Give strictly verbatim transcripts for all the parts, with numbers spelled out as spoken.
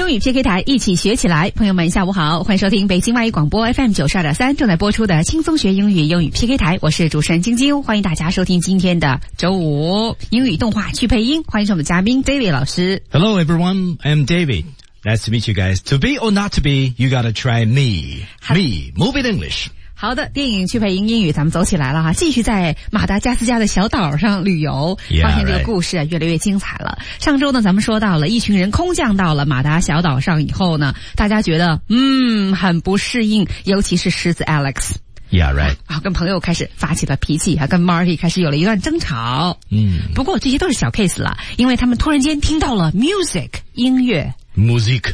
英语 P K 台一起学起来，朋友们下午好，欢迎收听北京外语广播 F M 九十二点三正在播出的轻松学英语英语 P K 台，我是主持人晶晶，欢迎大家收听今天的周五英语动画去配音，欢迎我们的嘉宾 David 老师。 Hello everyone, I'm David. Nice to meet you guys. To be or not to be, you gotta try me. Me, move it English. 好的，电影去配音英语咱们走起来了哈，继续在马达加斯加的小岛上旅游， Yeah, 发现这个故事啊越来越精彩了。上周呢咱们说到了一群人空降到了马达小岛上以后呢，大家觉得嗯很不适应，尤其是狮子 Alex。Yeah, right. 啊，跟朋友开始发起了脾气，还跟 Marty 开始有了一段争吵。 嗯， 不过这些都是小 case 了，因为他们突然间听到了 music 音乐。 Music.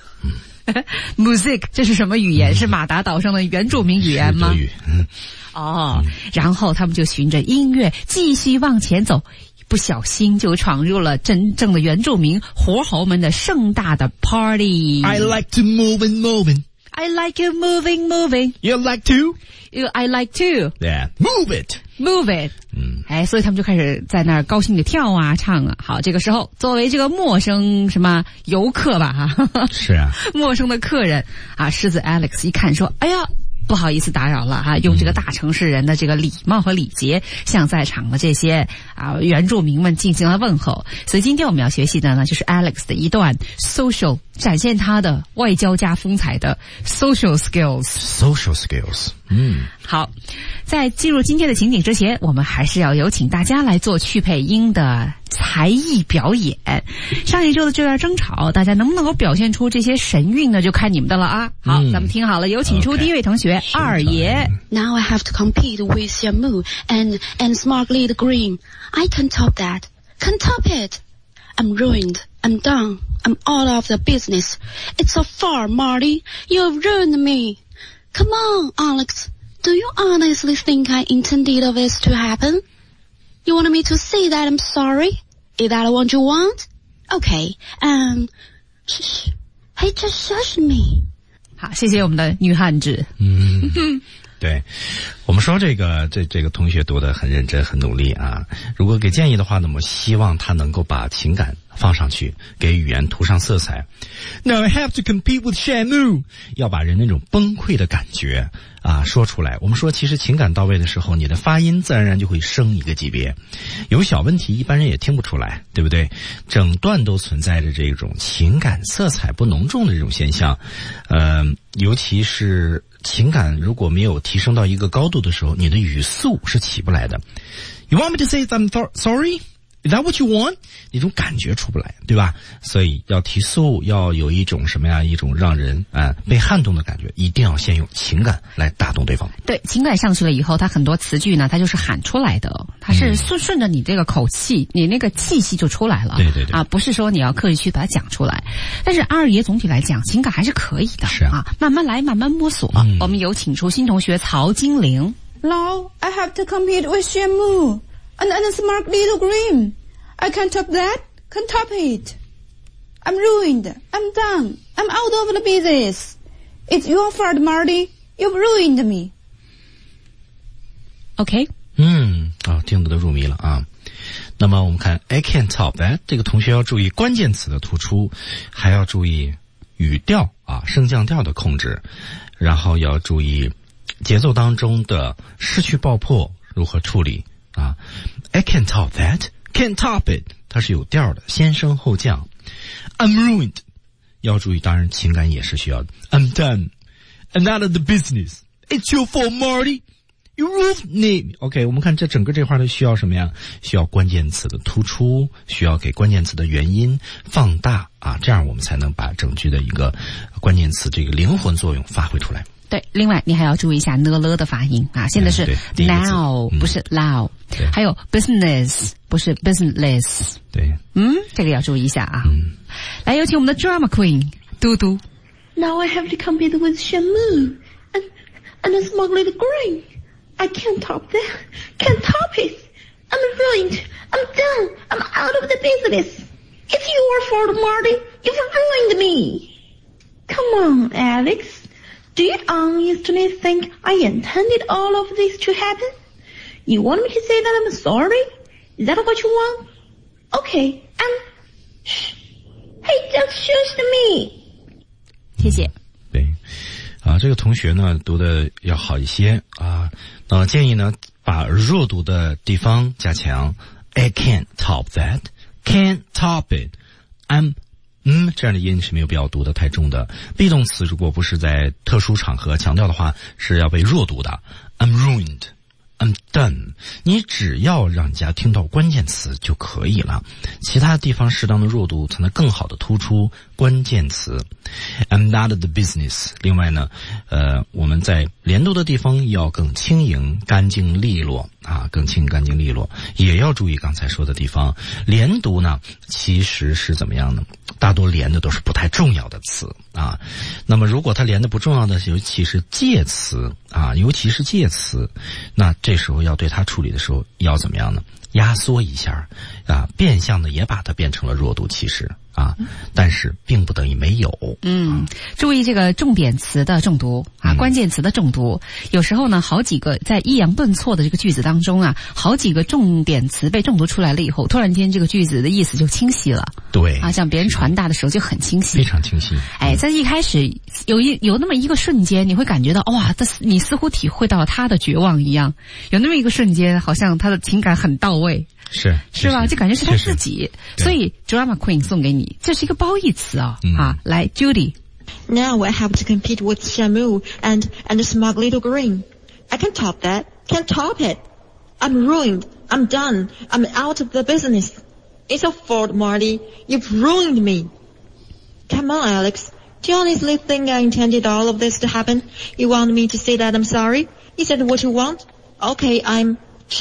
Music 这是什么语言？是马达岛上的原住民语言吗？ 是德语。嗯。 哦，然后他们就循着音乐继续往前走，不小心就闯入了真正的原住民活猴们的盛大的 party。 I like to move and moving. I like you moving moving. You like to? You I like to. Yeah, move it. Move it. 嗯， 哎，所以他们就开始在那儿高兴的跳啊唱啊。好，这个时候作为这个陌生什么游客吧哈， 是啊， 陌生的客人啊，狮子 Alex 一看说，哎呀，不好意思打扰了哈，用这个大城市人的这个礼貌和礼节向在场的这些啊原住民们进行了问候。所以今天我们要学习的呢，就是 Alex 的一段 social 展现他的外交家风采的 social skills。 social skills。 嗯， 好，在进入今天的情景之前，我们还是要有请大家来做去配音的才艺表演。上一周的这段争吵，大家能不能够表现出这些神韵呢，就看你们的了啊。好，嗯，咱们听好了，有请出第一位同学， okay. 二爷。 Now I have to compete with Shamu and and smartly the green. I can't top that. Can't top it. I'm ruined. I'm done. I'm out of the business. It's so far, Marty. You've ruined me. Come on, Alex. Do you honestly think I intended of this to happen? You want me to say that I'm sorry? Is that what you want? Okay. Um, shh. Hey, just shush me. 好，谢谢我们的女汉子。 嗯，对，我们说这个这这个同学读得很认真很努力啊。如果给建议的话呢，我们希望他能够把情感放上去，给语言涂上色彩。Now I have to compete with Shamu， 要把人那种崩溃的感觉啊说出来。我们说其实情感到位的时候，你的发音自然而然就会升一个级别。有小问题一般人也听不出来，对不对？整段都存在着这种情感色彩不浓重的这种现象。呃，尤其是情感如果没有提升到一个高度的时候，你的语速是起不来的。 You want me to say I'm sorry? Is that what you want? 那种感觉出不来，对吧？所以要提速，要有一种什么呀？一种让人啊、呃、被撼动的感觉，一定要先用情感来打动对方。 对，情感上去了以后，它很多词句呢，它就是喊出来的，它是顺顺着你这个口气，你那个气息就出来了。 对对对， 啊，不是说你要刻意去把它讲出来。但是二爷总体来讲，情感还是可以的。 是啊， 啊慢慢来，慢慢摸索。嗯、我们有请出新同学曹金玲。 Now I have to compete with Shamu and and smart little green. I can't top that. Can't top it. I'm ruined. I'm done. I'm out of the business. It's your fault, Marty. You've ruined me. OK。 嗯，啊，听得都入迷了啊。那么我们看 I can't top that， 这个同学要注意关键词的突出，还要注意语调啊升降调的控制，然后要注意节奏当中的失去爆破如何处理啊。I can't top that。Can't top it， 它是有调的，先升后降。I'm ruined， 要注意，当然情感也是需要的。I'm done, I'm out of the business. It's your fault, Marty. You ruined me. OK， 我们看这整个这块都需要什么呀？需要关键词的突出，需要给关键词的元音放大啊，这样我们才能把整句的一个关键词这个灵魂作用发挥出来。 对，另外你还要注意一下呢了的发音啊，现在是 now、嗯、不是 loud，还有 business 不是 businessless。 对， 嗯，这个要注意一下啊。嗯，来有请我们的 drama queen 嘟嘟。 Now I have to compete with Shamu and and a smart little green. I can't top that. Can't top it. I'm ruined. I'm done. I'm out of the business. It's your fault, Marty. You've ruined me. Come on, Alex.Do you honestly think I intended all of this to happen? You want me to say that I'm sorry? Is that what you want? Okay, I'm... Shh. Hey, just shush me. 谢谢。 对，啊，这个同学呢读的要好一些啊，那建议呢把弱读的地方加强。I can't top that, can't top it. I'm 嗯，这样的音是没有必要读的太重的。be 动词如果不是在特殊场合强调的话，是要被弱读的。I'm ruined, I'm done. 你只要让人家听到关键词就可以了，其他地方适当的弱读才能更好的突出关键词。I'm not the business. 另外呢，呃，我们在连读的地方要更轻盈、干净利落啊，更轻盈、干净利落，也要注意刚才说的地方。连读呢，其实是怎么样呢？大多连的都是不太重要的词啊。那么如果它连的不重要的，尤其是介词啊，尤其是介词，那这时候要对它处理的时候要怎么样呢？压缩一下啊，变相的也把它变成了弱读，其实啊，但是并不等于没有。 嗯，注意这个重点词的重读啊，关键词的重读。有时候呢，好几个在抑扬顿挫的这个句子当中啊，好几个重点词被重读出来了以后，突然间这个句子的意思就清晰了。 对啊，向别人传达的时候就很清晰， 非常清晰。 哎，在一开始有一有那么一个瞬间，你会感觉到哇，这你似乎体会到了他的绝望一样。有那么一个瞬间，好像他的情感很到位。 是是吧？就感觉是他自己，所以 Drama Queen 送给你，这是一个褒义词啊、嗯、啊！来 ，Judy。Now I have to compete with Shamu and and the smug little green. I can't top that. Can't top it. I'm ruined. I'm done. I'm out of the business. It's your fault, Marty. You've ruined me. Come on, Alex. Do you honestly think I intended all of this to happen? You want me to say that I'm sorry? Is that what you want? Okay, I'm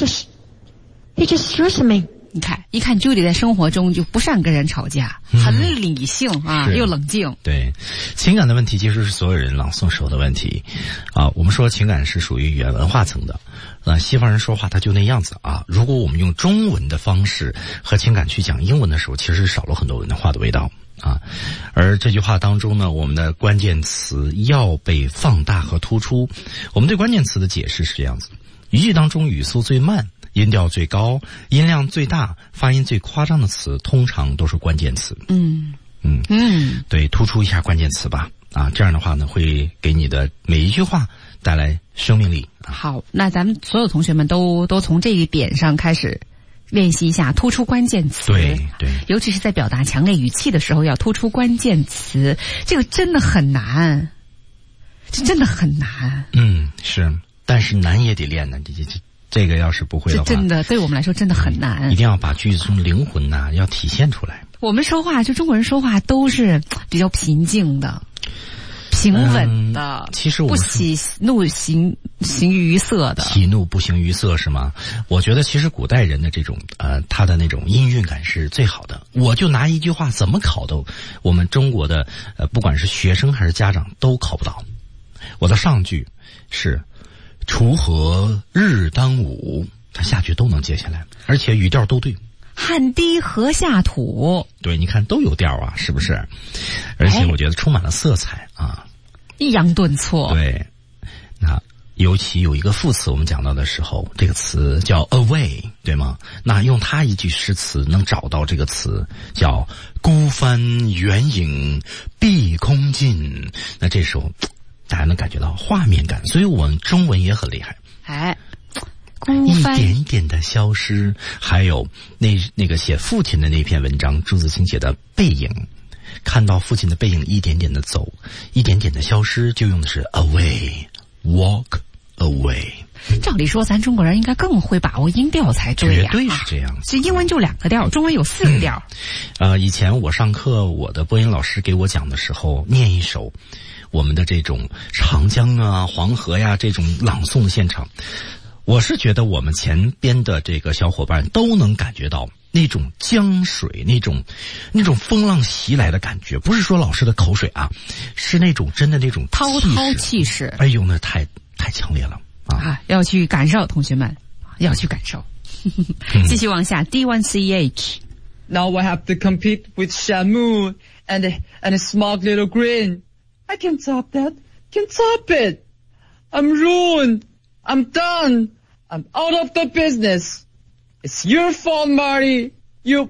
shush.He just shushed me. 你看，一看 Judy 在生活中就不善跟人吵架，嗯、很理性啊，又冷静。 对，情感的问题其实是所有人朗诵时候的问题啊。我们说情感是属于语言文化层的，呃，西方人说话他就那样子啊。如果我们用中文的方式和情感去讲英文的时候，其实少了很多文化的味道啊。而这句话当中呢，我们的关键词要被放大和突出。我们对关键词的解释是这样子：语句当中语速最慢。音调最高、音量最大、发音最夸张的词，通常都是关键词。 嗯嗯嗯，对，突出一下关键词吧。啊，这样的话呢，会给你的每一句话带来生命力。啊、 好，那咱们所有同学们都都从这一点上开始练习一下，突出关键词。 对对， 尤其是在表达强烈语气的时候，要突出关键词，这个真的很难，这真的很难。 嗯，是，但是难也得练呢，这这这。这个要是不会的话， 真的对我们来说真的很难、 嗯、一定要把句子中灵魂呐、啊、要体现出来。 我们说话就中国人说话都是比较平静的、平稳的、 嗯、其实我不喜怒形形于色的。 喜怒不形于色是吗？我觉得其实古代人的这种呃他的那种音韵感是最好的。我就拿一句话怎么考都我们中国的呃不管是学生还是家长都考不到。我的上句是锄禾日当午，它下句都能接下来，而且语调都对。 汗滴禾下土， 对，你看都有调啊，是不是？而且我觉得充满了色彩啊， 抑扬顿挫。 对，那尤其有一个副词，我们讲到的时候，这个词叫 away， 对吗？那用它一句诗词能找到这个词，叫孤帆远影碧空尽。那这时候大家能感觉到画面感，所以我们中文也很厉害。 哎， 一点一点的消失，还有那那个写父亲的那篇文章，朱自清写的背影，看到父亲的背影一点点的走，一点点的消失，就用的是 away walk away。 照理说咱中国人应该更会把握音调才对呀、啊， 绝对是这样。 是英文就两个调，中文有四个调、 嗯。呃，以前我上课，我的播音老师给我讲的时候，念一首我们的这种长江啊、黄河呀这种朗诵的现场，我是觉得我们前边的这个小伙伴都能感觉到那种江水、那种那种风浪袭来的感觉，不是说老师的口水啊，是那种真的那种滔滔气势。 哎呦，那太太强烈了啊！ 啊，要去感受，同学们要去感受。继续往下 ，D one C H。Now I have to compete with Shamu and and a smug little green. I can't top that. Can't top it. I'm ruined. I'm done. I'm out of the business. It's your fault, Marty. You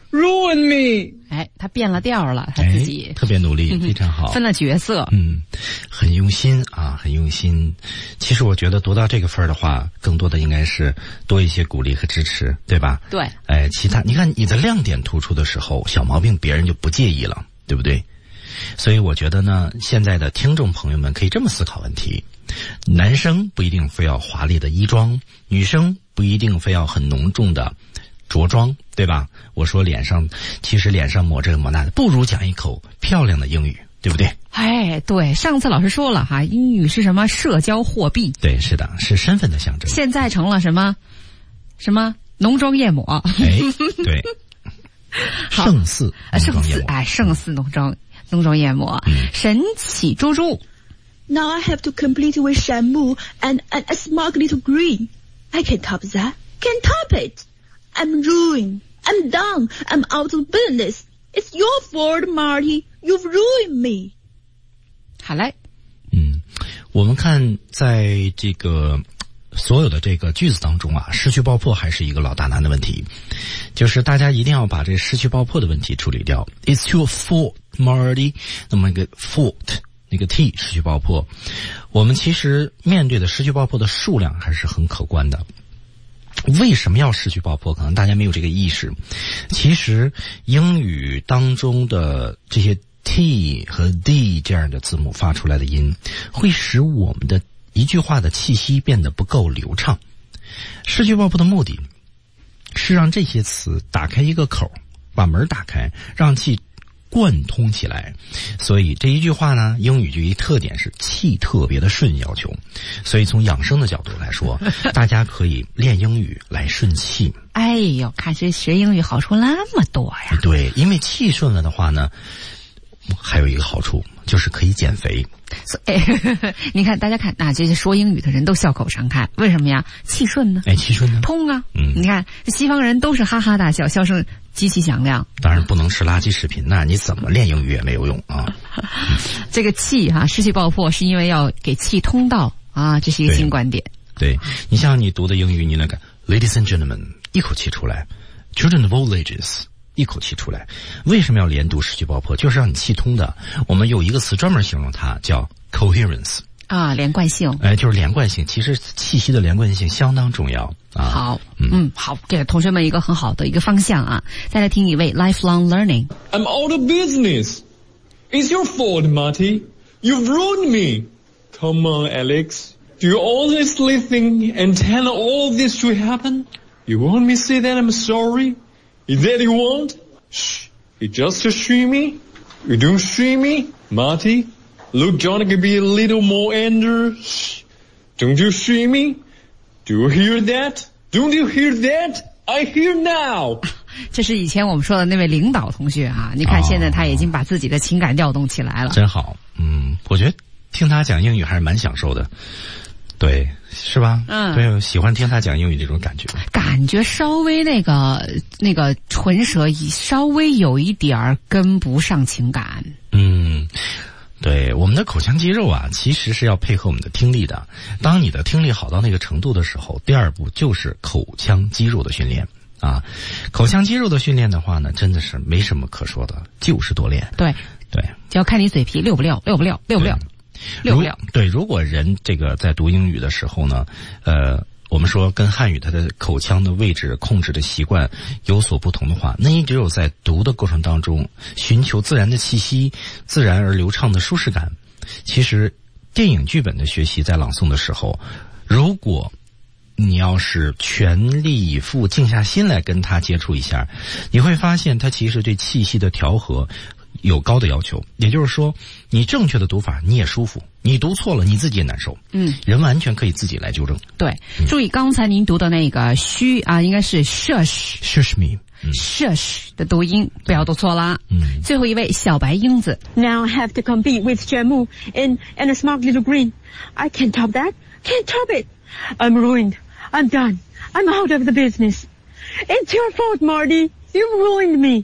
ruin me。 哎，他变了调了，他自己、 哎、特别努力，非常好， 分了角色， 嗯，很用心啊，很用心。其实我觉得读到这个分的话，更多的应该是多一些鼓励和支持，对吧？ 对。 哎，其他你看你的亮点突出的时候，小毛病别人就不介意了，对不对？所以我觉得呢，现在的听众朋友们可以这么思考问题：男生不一定非要华丽的衣装，女生不一定非要很浓重的着装，对吧？我说脸上其实脸上抹这个抹那的，不如讲一口漂亮的英语，对不对？ 哎，对，上次老师说了哈，英语是什么社交货币？ 对，是的，是身份的象征。 现在成了什么什么浓妆艳抹？ 哎，对，胜似浓妆艳抹， 哎，胜似浓妆浓妆艳抹，嗯、神奇猪猪。 Now I have to complete with shampoo and, and a smug little green. I can't top that. Can't top it. I'm ruined. I'm done. I'm out of business. It's your fault, Marty. You've ruined me. 好嘞。 嗯，我们看在这个所有的这个句子当中啊，失去爆破还是一个老大难的问题，就是大家一定要把这失去爆破的问题处理掉。It's your fault, Marty. 那么一个 fault。那个 t 失去爆破，我们其实面对的失去爆破的数量还是很可观的。为什么要失去爆破？可能大家没有这个意识。其实英语当中的这些 t 和 d 这样的字母发出来的音，会使我们的一句话的气息变得不够流畅。失去爆破的目的是让这些词打开一个口，把门打开，让气贯通起来。所以这一句话呢，英语就一特点是气特别的顺要求。所以从养生的角度来说，大家可以练英语来顺气。 哎呦，看谁学英语好处那么多呀。 对，因为气顺了的话呢，还有一个好处就是可以减肥。 哎，你看，大家看，那这些说英语的人都笑口常开，为什么呀？气顺呢？ 哎，气顺呢？ 通啊！ 嗯， 你看，西方人都是哈哈大笑，笑声极其响亮。 当然不能吃垃圾食品，那你怎么练英语也没有用啊！ 这个气哈、啊、失去爆破，是因为要给气通道啊，这是一个新观点。 对，对你像你读的英语，你那个 Ladies and gentlemen 一口气出来 ，Children of all ages。一口气出来，为什么要连读失去爆破？就是让你气通的。我们有一个词专门形容它，叫 coherence 啊，连贯性。 哎，就是连贯性。其实气息的连贯性相当重要啊。 好，嗯，嗯好，给同学们一个很好的一个方向啊。再来听一位 lifelong learning。 I'm out of business. It's your fault, Marty. You've ruined me. Come on, Alex. Do you honestly think and tell all this to happen? You want me to say that I'm sorry?Is that you want? Shh. You just shoo me? You don't shoo me? Marty, look, John could be a little more under. Shh. Don't you shoo me? Do you hear that? Don't you hear that? I hear now. 这是以前我们说的那位领导同学啊，你看现在他已经把自己的情感调动起来了。 真好，嗯，我觉得听他讲英语还是蛮享受的。对，是吧？嗯，对，喜欢听他讲英语这种感觉， 感觉稍微那个那个唇舌稍微有一点儿跟不上情感。 嗯，对，我们的口腔肌肉啊，其实是要配合我们的听力的。当你的听力好到那个程度的时候，第二步就是口腔肌肉的训练啊。口腔肌肉的训练的话呢，真的是没什么可说的，就是多练。 对对， 就要看你嘴皮溜不溜，溜不溜，溜不溜。溜不溜？ 对，如果人这个在读英语的时候呢，呃，我们说跟汉语它的口腔的位置控制的习惯有所不同的话，那你只有在读的过程当中寻求自然的气息、自然而流畅的舒适感。其实电影剧本的学习在朗诵的时候，如果你要是全力以赴、静下心来跟它接触一下，你会发现它其实对气息的调和有高的要求。也就是说，你正确的读法你也舒服，你读错了你自己也难受。嗯，人完全可以自己来纠正。 对，嗯、注意刚才您读的那个虚啊，应该是 shush shush me、嗯、 shush 的读音不要读错啦。嗯，最后一位小白英子。 Now I have to compete with Shamu and and a smart little green. I can't top that. Can't top it. I'm ruined. I'm done. I'm out of the business. It's your fault, Marty. You've ruined me.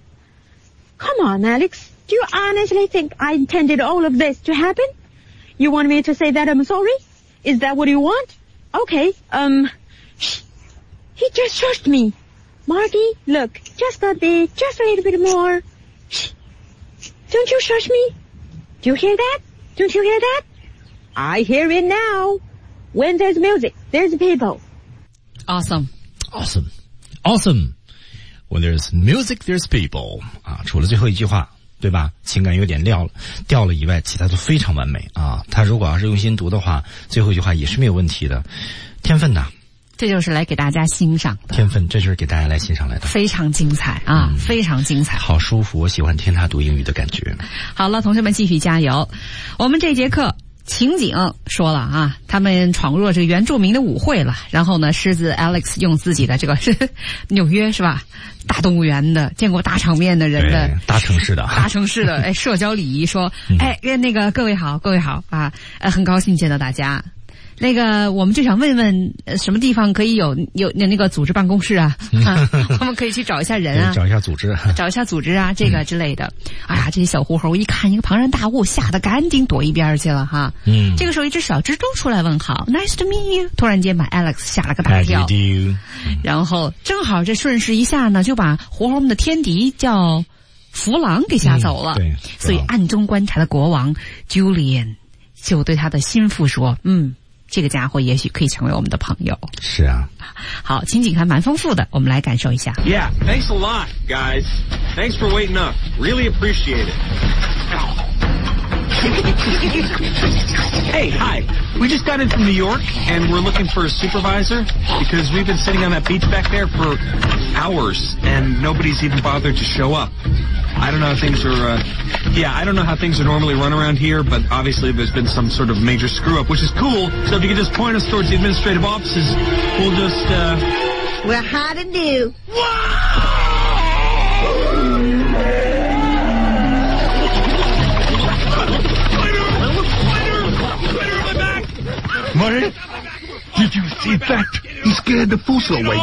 Come on, Alex.Do you honestly think I intended all of this to happen? You want me to say that I'm sorry? Is that what you want? Okay, um, he just shushed me. Marty, look, just a bit, just a little bit more. Shh. Don't you shush me. Do you hear that? Don't you hear that? I hear it now. When there's music, there's people. Awesome. Awesome. Awesome. When there's music, there's people. 啊，除了最后一句话，对吧？情感有点掉了，掉了以外，其他都非常完美啊。他如果要是用心读的话，最后一句话也是没有问题的。天分呐， 这就是来给大家欣赏的。 天分，这就是给大家来欣赏来的。 非常精彩啊，嗯、非常精彩， 好舒服，我喜欢听他读英语的感觉。 好了，同学们继续加油。我们这节课。情景说了啊，他们闯入了这个原住民的舞会了。然后呢，狮子 Alex 用自己的这个是纽约是吧？大动物园的，见过大场面的人的大城市的大城市的哎社交礼仪说，哎那个各位好，各位好啊，呃很高兴见到大家。那个，我们就想问问，呃，什么地方可以有有那个组织办公室啊？啊我们可以去找一下人啊， 找一下组织， 找一下组织啊，这个之类的。嗯、哎呀，这些小狐猴一看一个庞然大物，吓得赶紧躲一边去了哈。嗯，这个时候一只小蜘蛛出来问好 ，Nice to meet you。突然间把 Alex 吓了个大跳，嗯、然后正好这顺势一下呢，就把狐猴们的天敌叫弗朗给吓走了。嗯、对，所以暗中观察的国王 Julian 就对他的心腹说：“嗯。”这个家伙也许可以成为我们的朋友。 是啊， 好，情景还蛮丰富的，我们来感受一下。 Yeah, thanks a lot, guys. Thanks for waiting up. Really appreciate it. Hey, hi. We just got in from New York, and we're looking for a supervisor because we've been sitting on that beach back there for hours, and nobody's even bothered to show up. I don't know how things are, uh, yeah, I don't know how things are normally run around here, but obviously there's been some sort of major screw-up, which is cool. So if you could just point us towards the administrative offices, we'll just, uh... Well, how to do? Marty, did you see that? He scared the fool away.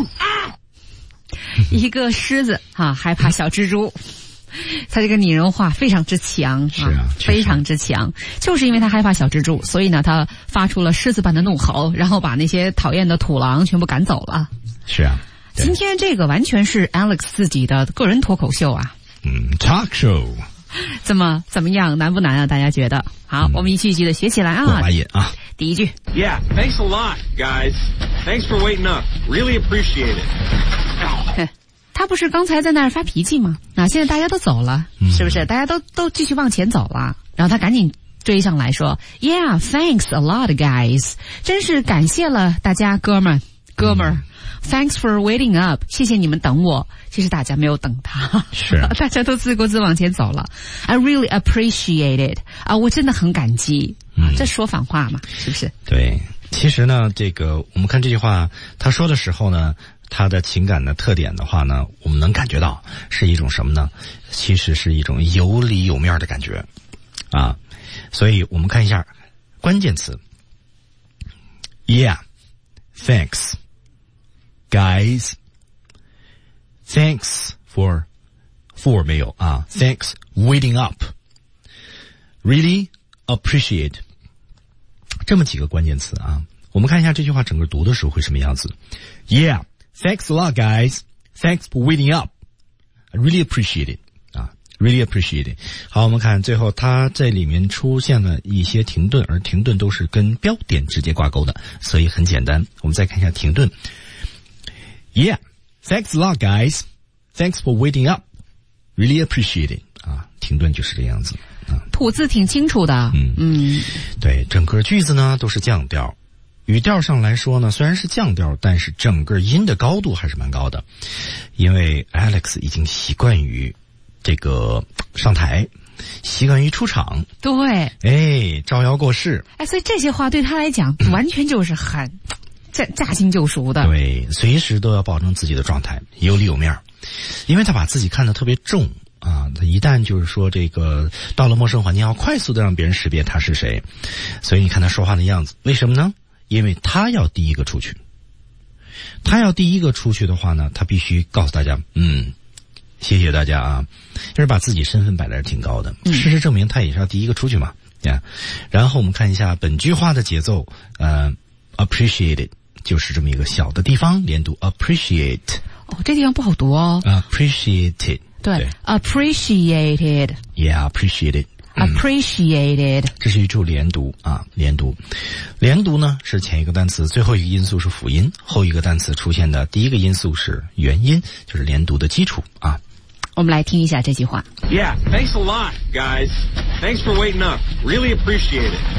一个狮子啊，害怕小蜘蛛，他这个拟人化非常之强， 是啊， 非常之强。就是因为他害怕小蜘蛛，所以呢，他发出了狮子般的怒吼，然后把那些讨厌的土狼全部赶走了。 是啊， 今天这个完全是 Alex 自己的个人脱口秀啊。 嗯 ，talk show。 怎么怎么样？难不难啊？大家觉得？好，嗯、我们一句一句的学起来啊。 过把瘾啊！ 第一句 ，Yeah, thanks a lot, guys. Thanks for waiting up. Really appreciate it. 他不是刚才在那儿发脾气吗？啊，现在大家都走了，嗯、是不是？大家都都继续往前走了，然后他赶紧追上来说 ，Yeah, thanks a lot, guys. 真是感谢了大家，哥们儿，哥们儿。嗯Thanks for waiting up， 谢谢你们等我。其实大家没有等他， 是大家都自顾自往前走了。I really appreciate it 啊，我真的很感激。嗯，这说反话嘛，是不是？ 对，其实呢，这个我们看这句话，他说的时候呢，他的情感的特点的话呢，我们能感觉到是一种什么呢？其实是一种有里有面的感觉啊。所以我们看一下关键词 ，Yeah, thanks。Guys, thanks for for 没有啊 thanks waiting up. Really appreciate 这么几个关键词啊。我们看一下这句话整个读的时候会什么样子。Yeah, thanks a lot, guys. Thanks for waiting up. I really appreciate it. 啊 really appreciate it. 好，我们看最后它这里面出现了一些停顿，而停顿都是跟标点直接挂钩的，所以很简单。我们再看一下停顿。Yeah, thanks a lot, guys. Thanks for waiting up. Really appreciate it. 啊，停顿就是这样子啊。 吐字挺清楚的。嗯嗯， 对，整个句子呢都是降调，语调上来说呢虽然是降调，但是整个音的高度还是蛮高的，因为 Alex 已经习惯于这个上台，习惯于出场。 对， 哎，招摇过市。 哎，所以这些话对他来讲完全就是很。驾驾轻就熟的， 对，随时都要保证自己的状态有里有面，因为他把自己看得特别重啊。他一旦就是说这个到了陌生环境，要快速的让别人识别他是谁，所以你看他说话的样子，为什么呢？因为他要第一个出去，他要第一个出去的话呢，他必须告诉大家，嗯，谢谢大家啊，就是把自己身份摆在这挺高的。嗯、事实证明，他也是要第一个出去嘛，呀。然后我们看一下本句话的节奏，呃 ，appreciate it。就是这么一个小的地方，连读 appreciate。 哦，这地方不好读哦。 appreciated， 对, 对 ，appreciated， yeah appreciated。appreciated， 这是一处连读啊，连读，连读呢是前一个单词最后一个因素是辅音，后一个单词出现的第一个因素是元音，就是连读的基础啊。 我们来听一下这句话。 Yeah, thanks a lot, guys. Thanks for waiting up. Really appreciate it.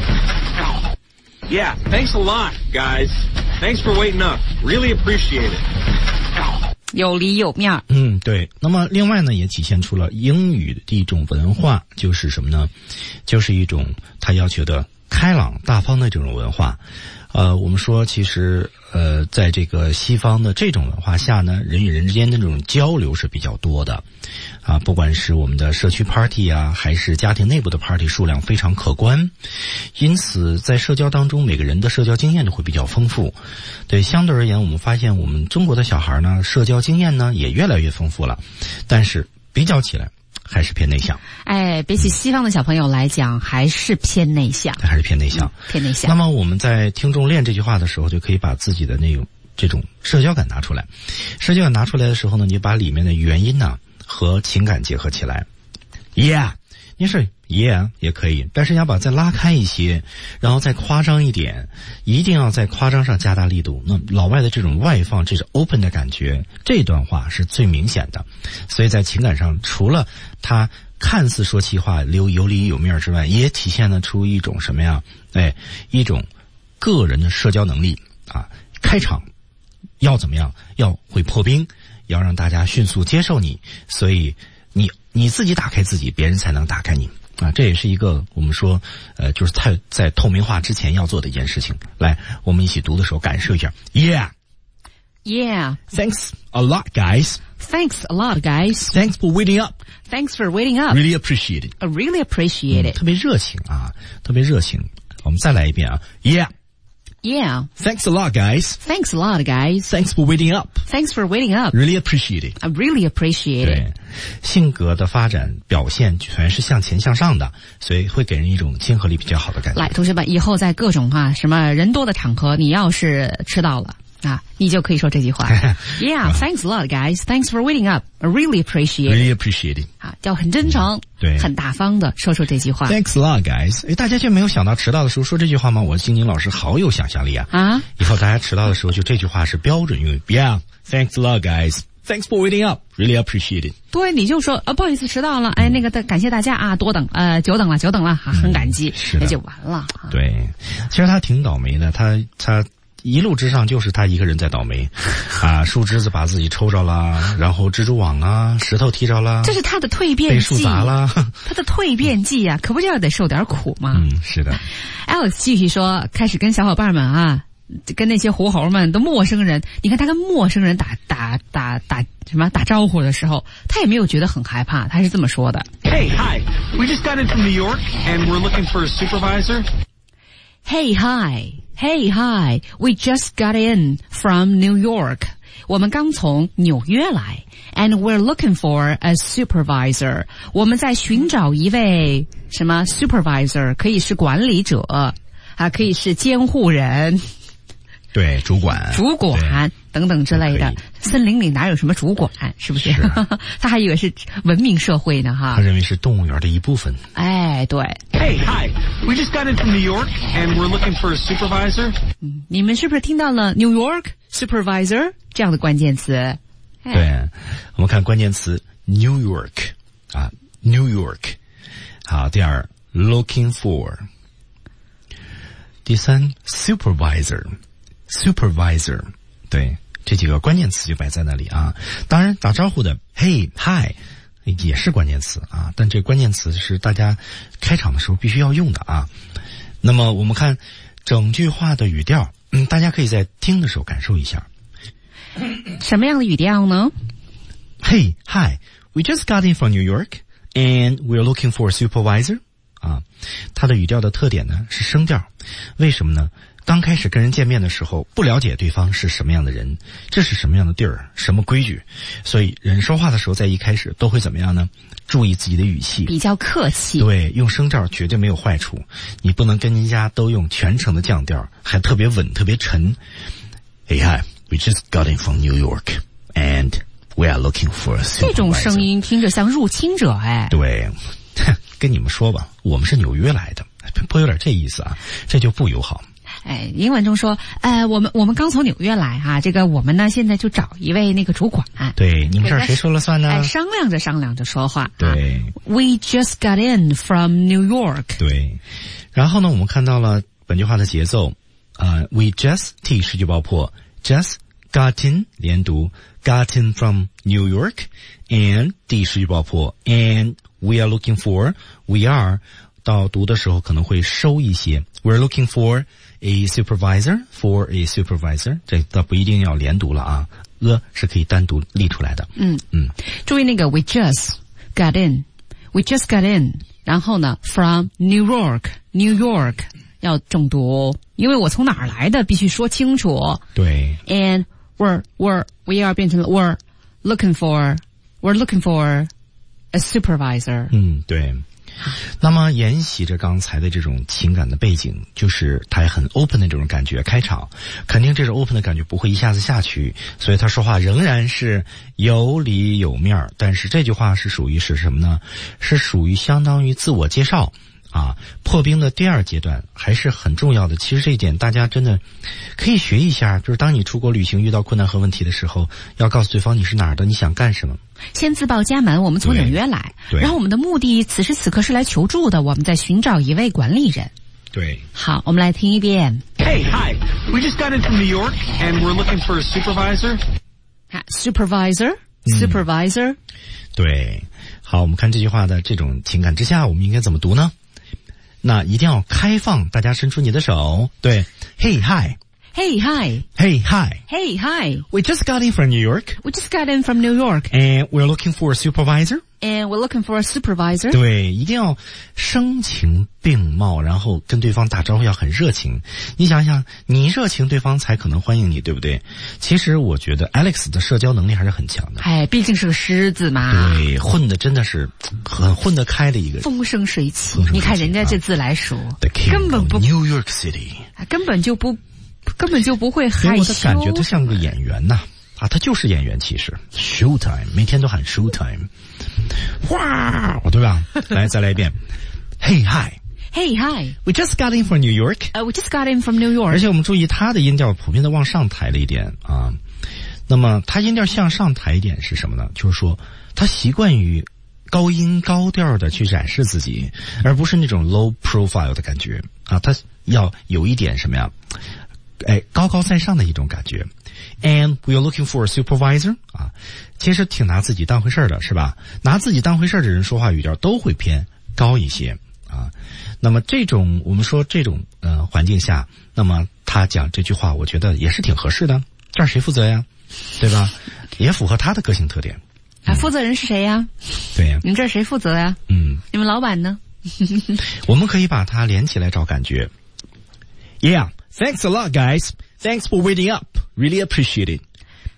Yeah, thanks a lot, guys. Thanks for waiting up. Really appreciate it. 有理有面。 嗯，对。那么另外呢，也体现出了英语的一种文化，就是什么呢？就是一种他要求的开朗大方的这种文化。呃，我们说其实呃，在这个西方的这种文化下呢，人与人之间的这种交流是比较多的啊，不管是我们的社区 party 啊，还是家庭内部的 party 数量非常可观，因此在社交当中每个人的社交经验都会比较丰富。对，相对而言我们发现我们中国的小孩呢，社交经验呢也越来越丰富了，但是比较起来还是偏内向。 哎，比起西方的小朋友来讲，还是偏内向， 还是偏内向、嗯、 偏内向。 那么我们在听众练这句话的时候，就可以把自己的那种这种社交感拿出来。社交感拿出来的时候呢，你就把里面的元音呢和情感结合起来。Yeah， 你是 Yeah 也可以，但是要把再拉开一些，然后再夸张一点，一定要在夸张上加大力度。那老外的这种外放，这种 open 的感觉，这段话是最明显的。所以在情感上，除了他看似说气话有有理有面之外，也体现得出一种什么呀？哎，一种个人的社交能力啊。开场要怎么样？要会破冰，要让大家迅速接受你，所以你你自己打开自己，别人才能打开你啊。这也是一个我们说呃，就是在在透明化之前要做的一件事情。来，我们一起读的时候感受一下。Yeah, yeah. Thanks a lot, guys. Thanks a lot, guys. Thanks for waiting up. Thanks for waiting up. Really appreciate it. I really appreciate it. 嗯、特别热情啊，特别热情。我们再来一遍啊。Yeah.Yeah. Thanks a lot, guys. Thanks a lot, guys. Thanks for waiting up. Thanks for waiting up. Really appreciate it. I really appreciate it. 对，性格的发展表现全是向前向上的，所以会给人一种亲和力比较好的感觉。 来，同学们，以后在各种啊什么人多的场合，你要是迟到了啊，你就可以说这句话。Yeah, thanks a lot, guys. Thanks for waiting up. I really appreciate it. Really appreciate it. 啊，要很真诚， 对， 很大方的说说这句话。 Thanks a lot, guys. 哎，大家就没有想到迟到的时候说这句话吗？我晶晶老师好有想象力啊！ 啊， 以后大家迟到的时候就这句话是标准用语。 Yeah, thanks a lot, guys. Thanks for waiting up. Really appreciate it. 对，你就说啊，不好意思迟到了，哎，那个的感谢大家啊，多等呃久等了久等了，啊，很感激， 是的， 那就完了。啊、 对，其实他挺倒霉的，他他。一路之上就是他一个人在倒霉，啊，树枝子把自己抽着了，然后蜘蛛网啊，石头踢着了， 这是他的蜕变被树砸了， 他的蜕变记啊，可不就要得受点苦吗？ 嗯，是的。 Alex 继续说，开始跟小伙伴们啊，跟那些狐猴们的陌生人，你看他跟陌生人打打打打什么打招呼的时候，他也没有觉得很害怕，他是这么说的 ：Hey, hi, we just got in from New York and we're looking for a supervisor. Hey, hi.Hey, hi, we just got in from New York. 我们刚从纽约来 and we're looking for a supervisor. 我们在寻找一位什么 supervisor， 可以是管理者啊，可以是监护人， 对，主管主管等等之类的。森林里哪有什么主管，是不是？是他还以为是文明社会呢，哈。 他认为是动物园的一部分。 哎，对。 Hey, hi, we just got in from New York and we're looking for a supervisor. 嗯，你们是不是听到了 New York supervisor 这样的关键词？ 对，我们看关键词 New York 啊 ，New York。好，第二 looking for。第三 supervisor，supervisor， 对。这几个关键词就摆在那里啊，当然打招呼的 Hey, Hi 也是关键词啊，但这关键词是大家开场的时候必须要用的啊。那么我们看整句话的语调，嗯，大家可以在听的时候感受一下。 什么样的语调呢？ Hey, Hi, we just got in from New York and we're looking for a supervisor. 啊，它的语调的特点呢是声调，为什么呢？刚开始跟人见面的时候，不了解对方是什么样的人，这是什么样的地儿，什么规矩，所以人说话的时候在一开始都会怎么样呢？注意自己的语气， 比较客气。 对，用声调绝对没有坏处，你不能跟人家都用全程的降调，还特别稳特别沉。Hey, hi, we just got in from New York and we are looking for a supervisor。 这种声音听着像入侵者哎。 对，跟你们说吧，我们是纽约来的，颇有点这意思啊，这就不友好。 哎，英文中说，呃，我们我们刚从纽约来哈、啊，这个我们呢现在就找一位那个主管。 对，你们这儿谁说了算呢？ 哎，商量着商量着说话。 对、 啊、，We just got in from New York。 对，然后呢，我们看到了本句话的节奏，呃 ，We just T 失去爆破 ，just got in 连读 ，got in from New York and D 失去爆破 ，and we are looking for we are 到读的时候可能会收一些 ，We're looking for a supervisor for a supervisor， 这倒不一定要连读了啊，呃是可以单独立出来的。 嗯嗯， 注意那个 we just got in，we just got in， 然后呢 from New York，New York 要重读，因为我从哪儿来的必须说清楚。 对 ，and we're we're we are 变成了 we're looking for we're looking for a supervisor。 嗯，对。那么沿袭着刚才的这种情感的背景，就是他很 open 的这种感觉，开场肯定这种 open 的感觉不会一下子下去，所以他说话仍然是有理有面，但是这句话是属于是什么呢？是属于相当于自我介绍啊，破冰的第二阶段还是很重要的。其实这一点大家真的可以学一下，就是当你出国旅行遇到困难和问题的时候，要告诉对方你是哪儿的，你想干什么。 先自报家门，我们从纽约来，然后我们的目的此时此刻是来求助的，我们在寻找一位管理人。 对， 好，我们来听一遍。 Hey, hi. We just got in from New York and we're looking for a supervisor. Supervisor, supervisor、嗯、 对，好，我们看这句话的这种情感之下，我们应该怎么读呢？那一定要开放，大家伸出你的手。对 ，Hey, hi.Hey, hi. Hey, hi. Hey, hi. We just got in from New York. We just got in from New York. And we're looking for a supervisor. And we're looking for a supervisor. 对，一定要声情并茂，然后跟对方打招呼要很热情。你想想，你热情，对方才可能欢迎你，对不对？其实我觉得 Alex 的社交能力还是很强的。 哎，毕竟是个狮子嘛。 对，混的真的是很混得开的一个。 风生水起。你看人家这自来熟， 啊、根本不 New York City， 根本就不。根本就不会害羞。 我的感觉他像个演员呐、啊，啊，他就是演员。其实 ，Showtime 每天都喊 Showtime， 哇，对吧？来，再来一遍 ，Hey hi，Hey hi，We just got in from New York， 呃、uh, ，We just got in from New York。 而且我们注意他的音调普遍的往上抬了一点啊。那么他音调向上抬一点是什么呢？就是说他习惯于高音高调的去展示自己，而不是那种 low profile 的感觉啊。他要有一点什么呀？哎，高高在上的一种感觉。And we are looking for a supervisor 啊，其实挺拿自己当回事的，是吧？拿自己当回事的人说话语调都会偏高一些啊。那么这种我们说这种呃环境下，那么他讲这句话，我觉得也是挺合适的。这儿谁负责呀？对吧？也符合他的个性特点。 啊，负责人是谁呀？ 对呀， 你们这儿谁负责呀？ 嗯， 你们老板呢？ 我们可以把它连起来找感觉。Yeah.Thanks a lot, guys. Thanks for waiting up. Really appreciate it.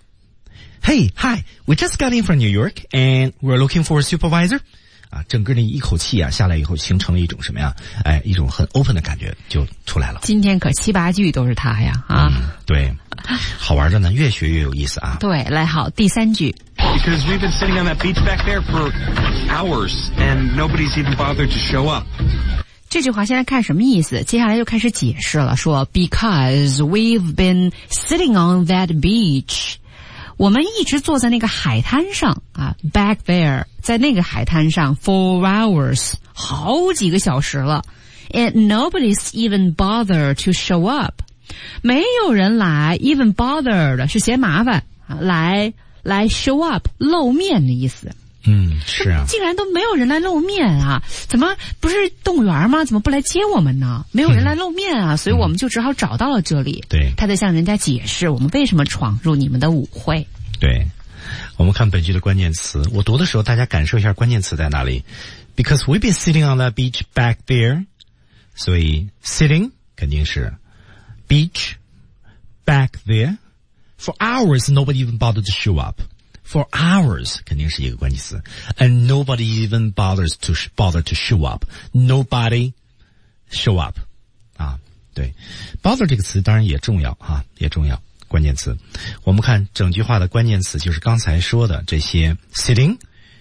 Hey, hi. We just got in from New York and we're looking for a supervisor. 啊，整个的一口气啊下来以后，形成了一种什么呀？哎，一种很 open 的感觉就出来了。 今天可七八句都是他呀啊、 嗯！对，好玩的呢，越学越有意思啊。 对，来好，第三句。 Because we've been sitting on that beach back there for hours and nobody's even bothered to show up. 这句话现在看什么意思？接下来就开始解释了，说 Because we've been sitting on that beach， 我们一直坐在那个海滩上啊 ，back there， 在那个海滩上 for hours， 好几个小时了 ，and nobody's even bothered to show up， 没有人来 even bothered 是嫌麻烦啊，来来 show up 露面的意思。 嗯，是啊， 竟然都没有人来露面啊！怎么不是动物园吗？怎么不来接我们呢？没有人来露面啊，嗯、所以我们就只好找到了这里。 对， 他在向人家解释我们为什么闯入你们的舞会。 对，我们看本句的关键词，我读的时候大家感受一下关键词在哪里。Because we've been sitting on that beach back there， 所以 sitting 肯定是 beach back there for hours nobody even bothered to show up。For hours 肯定是一个关键词 ，and nobody even bothers to bother to show up. Nobody show up 啊，对 ，bother 这个词当然也重要哈、啊，也重要。 关键词。我们看整句话的关键词就是刚才说的这些 sitting,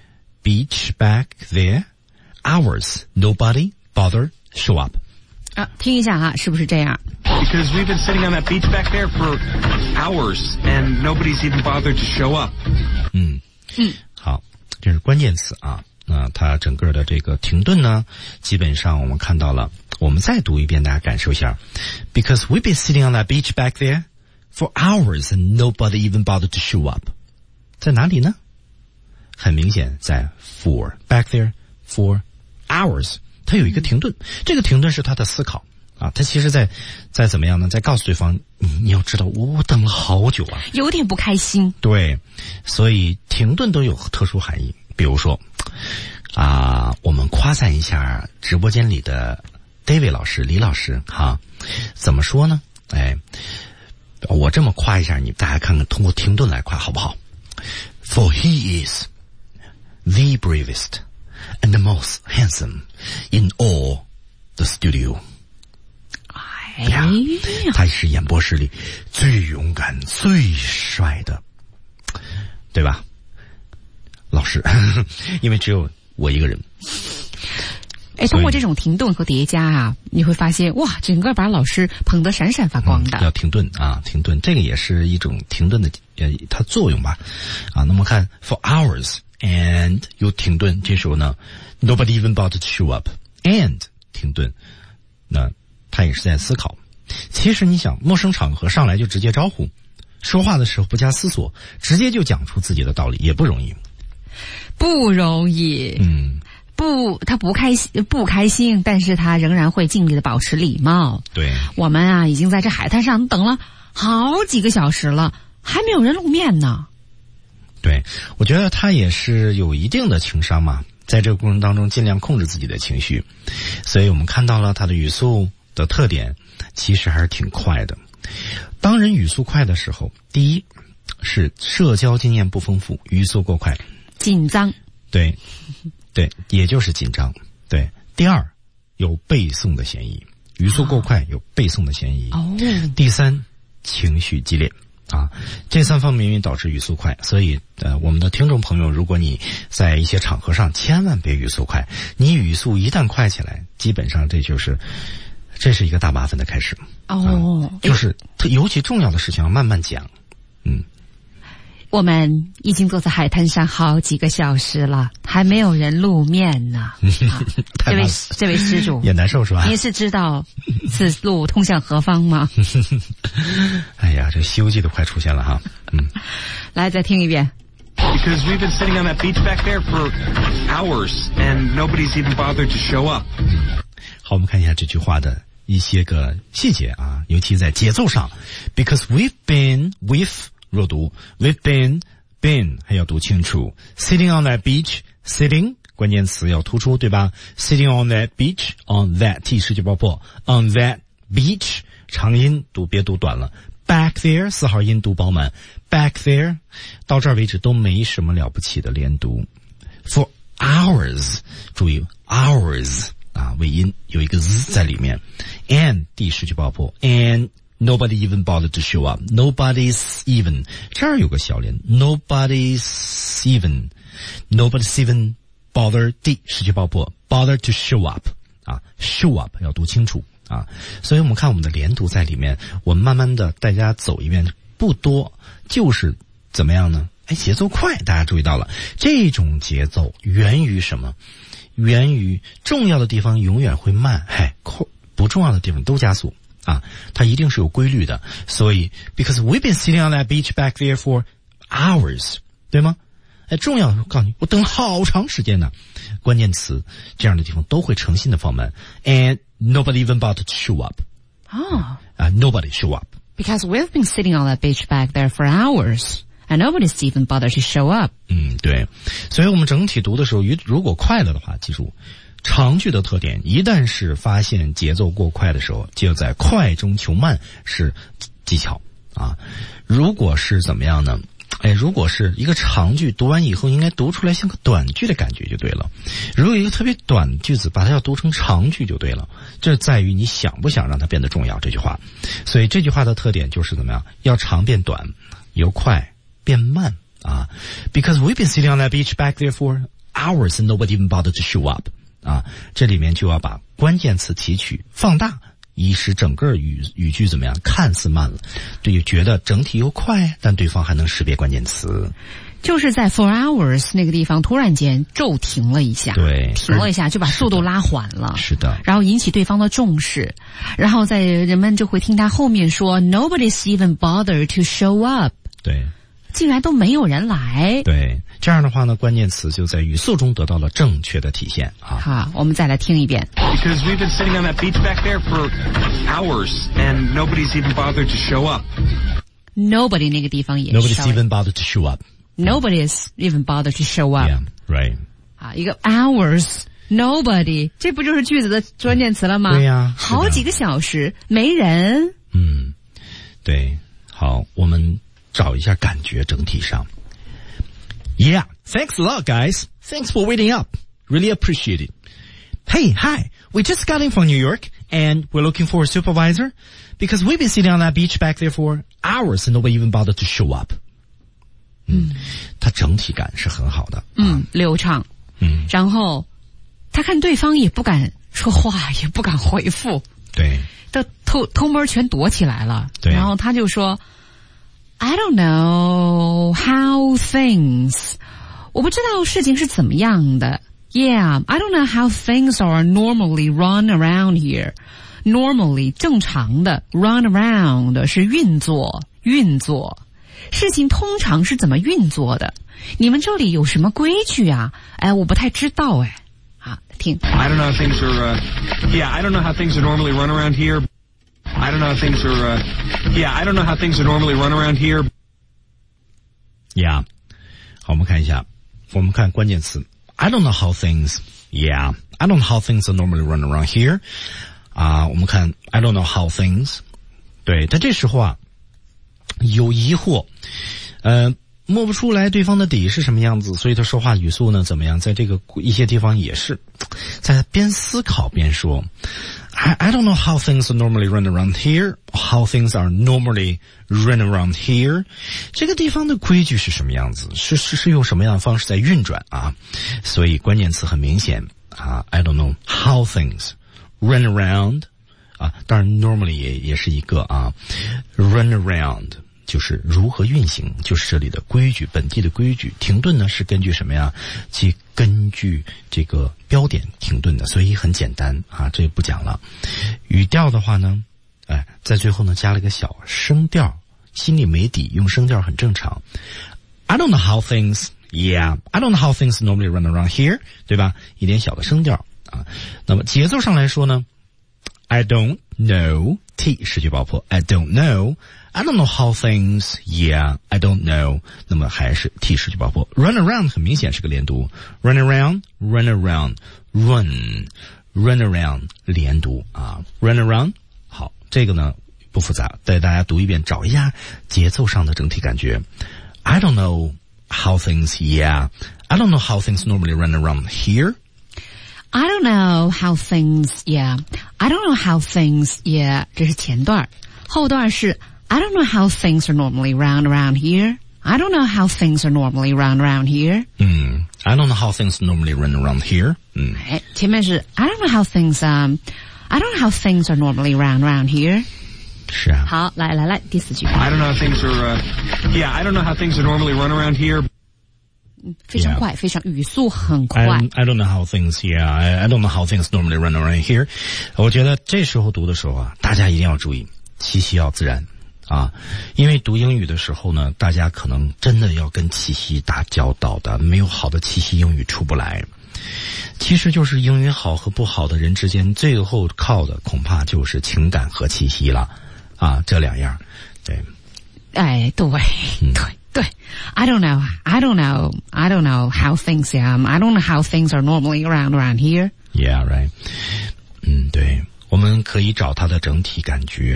beach back there, hours, nobody bother show up。 啊，听一下啊，是不是这样 Because we've been sitting on that beach back there for hours and nobody's even bothered to show up. 嗯嗯，好，这是关键词啊。那它整个的这个停顿呢，基本上我们看到了。我们再读一遍，大家感受一下。Because we've been sitting on that beach back there for hours and nobody even bothered to show up. 在哪里呢？很明显，在 for back there for hours。它有一个停顿，这个停顿是他的思考啊。他其实在在怎么样呢？在告诉对方，你你要知道，我等了好久啊， 有点不开心。 对，所以停顿都有特殊含义。比如说啊，我们夸赞一下直播间里的 David 老师、李老师哈，怎么说呢？哎，我这么夸一下你，大家看看通过停顿来夸好不好 ？For he is the bravest and the most handsome in all the studio。 哎呀，他是演播室里最勇敢、最帅的，对吧？老师，因为只有我一个人。 哎，通过这种停顿和叠加啊，你会发现哇，整个把老师捧得闪闪发光的。 嗯、要停顿啊，停顿，这个也是一种停顿的呃它作用吧。啊，那么看 for hours and 有停顿，这时候呢 nobody even bothered to show up and 停顿，那他也是在思考。其实你想，陌生场合上来就直接招呼，说话的时候不加思索，直接就讲出自己的道理，也不容易。 不容易。 嗯。 不，他不开心，不开心，但是他仍然会尽力的保持礼貌。 对， 我们啊，已经在这海滩上等了好几个小时了，还没有人露面呢。 对，我觉得他也是有一定的情商嘛，在这个过程当中尽量控制自己的情绪，所以我们看到了他的语速的特点，其实还是挺快的。当人语速快的时候，第一是社交经验不丰富，语速过快， 紧张。 对。对，也就是紧张。对，第二有背诵的嫌疑，语速过快有背诵的嫌疑。 哦。 第三，情绪激烈啊，这三方面原因导致语速快。所以呃，我们的听众朋友，如果你在一些场合上千万别语速快，你语速一旦快起来，基本上这就是这是一个大麻烦的开始。 哦， 啊、就是特尤其重要的事情要慢慢讲。嗯。 我们已经坐在海滩上好几个小时了，还没有人露面呢。啊、这位这位施主也难受是吧？ 你是知道此路通向何方吗？ 哎呀，这《西游记》都快出现了哈。嗯， 来再听一遍。 Because we've been sitting on that beach back there for hours and nobody's even bothered to show up. 好，我们看一下这句话的一些个细节啊，尤其在节奏上。Because we've been with弱读 we've been been 还要读清楚 sitting on that beach sitting 关键词要突出对吧 sitting on that beach on that t 失去爆破 on that beach 长音读别读短了 back there 四号音读饱满 back there 到这儿为止都没什么了不起的连读 for hours 注意 hours 啊尾音有一个 z 在里面 and d 失去爆破 and Nobody even bothered to show up. Nobody's even. 这儿有个小连 Nobody's even. Nobody's even bothered. D 失去爆破 Bothered to show up. 啊 show up 要读清楚啊。所以我们看我们的连读在里面，我们慢慢的大家走一遍，不多，就是怎么样呢？哎，节奏快，大家注意到了，这种节奏源于什么？源于重要的地方永远会慢，嗨，不重要的地方都加速。啊，它一定是有规律的，所以 because we've been sitting on that beach back there for hours， 对吗？哎，重要的告诉你，我等好长时间呢。关键词这样的地方都会诚心的放慢 ，and nobody even bothered to show up。 哦， 啊 ，nobody show up because we've been sitting on that beach back there for hours。And nobody's even bothered to show up. 嗯，对，所以我们整体读的时候，如果快了的话，记住。长句的特点，一旦是发现节奏过快的时候，就在快中求慢是技巧啊。如果是怎么样呢？ 哎，如果是一个长句，读完以后应该读出来像个短句的感觉就对了。如果一个特别短的句子，把它要读成长句就对了。这在于你想不想让它变得重要这句话。所以这句话的特点就是怎么样？要长变短，由快变慢啊。Because we've been sitting on that beach back there for hours and nobody even bothered to show up 啊。这里面就要把关键词提取放大。以使整个语语句怎么样？看似慢了，对，觉得整体又快，但对方还能识别关键词。 就是在 for hours 那个地方突然间骤停了一下， 对， 停了一下就把速度拉缓了， 是的， 然后引起对方的重视，然后在人们就会听他后面说 nobody's even bothered to show up， 对， 竟然都没有人来， 对，这样的话呢，关键词就在语速中得到了正确的体现啊。 好，我们再来听一遍。 Because we've been sitting on that beach back there for hours and nobody's even bothered to show up. Nobody 那个地方也 Nobody's even bothered to show up. Nobody's even bothered to show up. Yeah, right. 啊，一个 hours, nobody， 这不就是句子的关键词了吗？ 对呀， 好几个小时没人。 嗯，对，好，我们找一下感觉整体上。Yeah, thanks a lot, guys. Thanks for waiting up. Really appreciate it. Hey, hi. We just got in from New York, and we're looking for a supervisor because we've been sitting on that beach back there for hours, and nobody even bothered to show up. 嗯，它整体感是很好的。 嗯，流畅。 嗯， 然后他看对方也不敢说话，也不敢回复。 对。 都偷偷摸全躲起来了。 对。 然后他就说 I don't know how things， 我不知道事情是怎么样的。Yeah, I don't know how things are normally run around here. Normally 正常的 run around 是运作运作，事情通常是怎么运作的？你们这里有什么规矩啊？哎，我不太知道哎。啊，听。 I don't know how things are. Uh, yeah, I don't know how things are normally run around here. I don't know how things are. Uh, yeah, I don't know how things are normally run around here. Yeah， 好，我们看一下，我们看关键词。I don't know how things. Yeah, I don't know how things are normally run around here. 啊，我们看 I don't know how things. 对，他这时候啊有疑惑，呃，摸不出来对方的底是什么样子，所以他说话语速呢怎么样？在这个一些地方也是，在边思考边说。I, I don't know how things are normally run around here. How things are normally run around here. 这个地方的规矩是什么样子？是是是用什么样的方式在运转啊？所以关键词很明显啊。I don't know how things run around 啊，当然 normally 也也是一个啊 ，run around 就是如何运行，就是这里的规矩，本地的规矩。停顿呢是根据什么呀？即根据这个标点停顿的，所以很简单啊，这不讲了。语调的话呢，哎，在最后呢加了个小声调，心里没底，用声调很正常。I don't know how things, yeah, I don't know how things normally run around here， 对吧？一点小的声调啊。那么节奏上来说呢 ，I don't know T 失去爆破 ，I don't know。I don't know how things, yeah, I don't know. 那么还是 T 失去爆破。Run around 很明显是个连读。Run around, run around, run, run around 连读啊。Run around 好，这个呢不复杂，带大家读一遍，找一下节奏上的整体感觉。I don't know how things, yeah, I don't know how things normally run around here. I don't know how things, yeah, I don't know how things, yeah. 这是前段，后段是。I don't know how things are normally run around here. I don't know how things are normally run around here. 嗯 I don't know how things normally run around here. 嗯， 哎，前面是 I don't know how things um I don't know how things are normally run around here. 是啊。 好，来来来，第四句。 I don't know how things are. Uh, yeah, I don't know how things are normally run around here. 非常快， yeah. 非常语速很快。 I, I don't know how things, yeah, I, I don't know how things normally run around here. 我觉得这时候读的时候啊，大家一定要注意，气息要自然。啊，因为读英语的时候呢，大家可能真的要跟气息打交道的，没有好的气息，英语出不来。其实就是英语好和不好的人之间，最后靠的恐怕就是情感和气息了。啊，这两样，对。 哎，对， 嗯、 对对。I don't know, I don't know, I don't know how things um, I don't know how things are normally around around here. Yeah, right. 嗯，对，我们可以找它的整体感觉。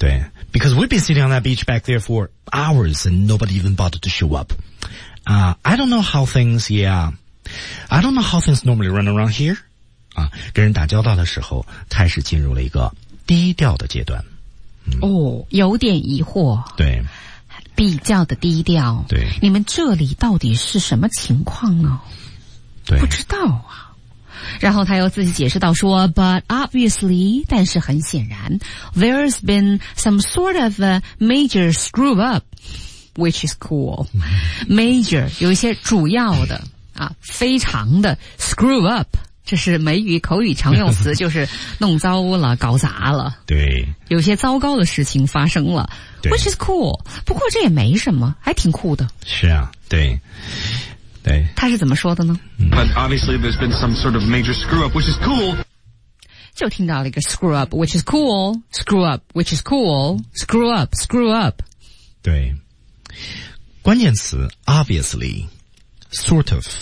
对 ，because we've been sitting on that beach back there for hours and nobody even bothered to show up. Uh, I don't know how things, yeah, I don't know how things normally run around here. 啊，跟人打交道的时候，开始进入了一个低调的阶段。 嗯、哦，有点疑惑。 对。 比较的低调， 对， 你们这里到底是什么情况呢？ 对， 不知道啊。然后他又自己解释到说 ，But obviously， 但是很显然 ，there's been some sort of a major screw up，which is cool。major 有一些主要的啊，非常的 screw up。这是美语口语常用词，就是弄糟了、搞砸了。 对， 有些糟糕的事情发生了 ，which is cool。不过这也没什么，还挺酷的。 是啊，对，对。 他是怎么说的呢？ But obviously there's been some sort of major screw up, which is cool. 就听到了一个 screw up, which is cool. Screw up, which is cool. Screw up, screw up. 对，关键词 obviously, sort of,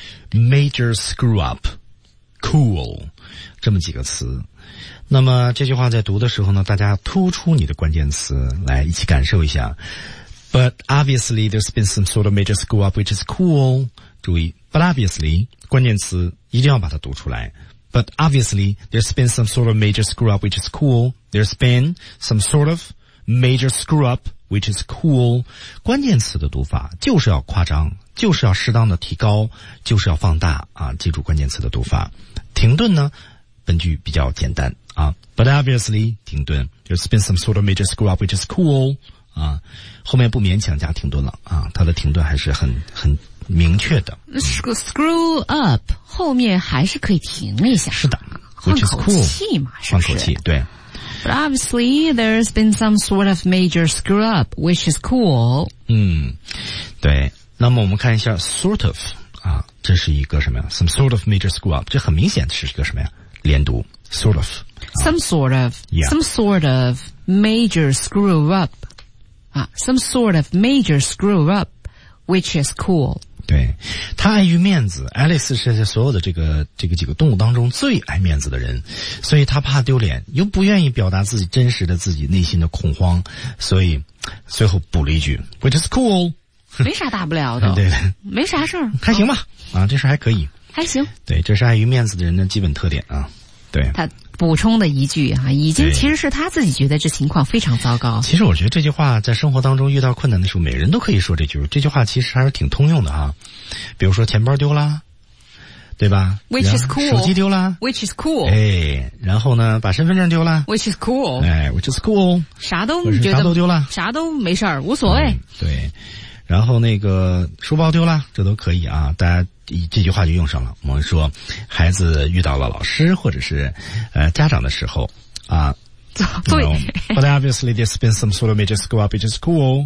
major screw up.Cool， 这么几个词。那么这句话在读的时候呢，大家突出你的关键词来一起感受一下。But obviously there's been some sort of major screw up, which is cool. 注意 ，but obviously 关键词一定要把它读出来。But obviously there's been some sort of major screw up, which is cool. There's been some sort of major screw up, which is cool. 关键词的读法就是要夸张，就是要适当的提高，就是要放大啊！记住关键词的读法。停顿呢，本句比较简单啊。But obviously 停顿 ，There's been some sort of major screw up, which is cool 啊。后面不勉强加停顿了啊，它的停顿还是很很明确的。 Screw screw up 后面还是可以停一下。 是的， 换口气嘛，是不是？ 换口气，对。 But obviously there's been some sort of major screw up, which is cool. 嗯，对。那么我们看一下 sort of 啊，这是一个什么呀 ？Some sort of major screw up， 这很明显是一个什么呀？连读 ，sort of。 Some sort of, yeah. some sort of major screw up， 啊 ，some sort of major screw up, which is cool。 对，他碍于面子 ，Alex 是在所有的这个这个几个动物当中最爱面子的人，所以他怕丢脸，又不愿意表达自己真实的自己内心的恐慌，所以最后补了一句 ，which is cool。 没啥大不了的， 对， 没啥事儿， 还行吧，啊，这事还可以， 还行。 对，这是碍于面子的人的基本特点啊。对， 他补充的一句啊，已经其实是他自己觉得这情况非常糟糕。 其实我觉得这句话在生活当中遇到困难的时候，每人都可以说这句。这句话其实还是挺通用的啊。比如说钱包丢啦，对吧 ？Which is cool。 手机丢啦 ，Which is cool。 哎，然后呢，把身份证丢啦 ，Which is cool。 哎 ，Which is cool。 啥都觉得啥都丢了， 啥都没事儿，无所谓。 嗯、对。然后那个书包丢了，这都可以啊，大家这句话就用上了。我们说孩子遇到了老师或者是呃家长的时候啊， 对。 But obviously there's been some sort of major screw up, which is cool.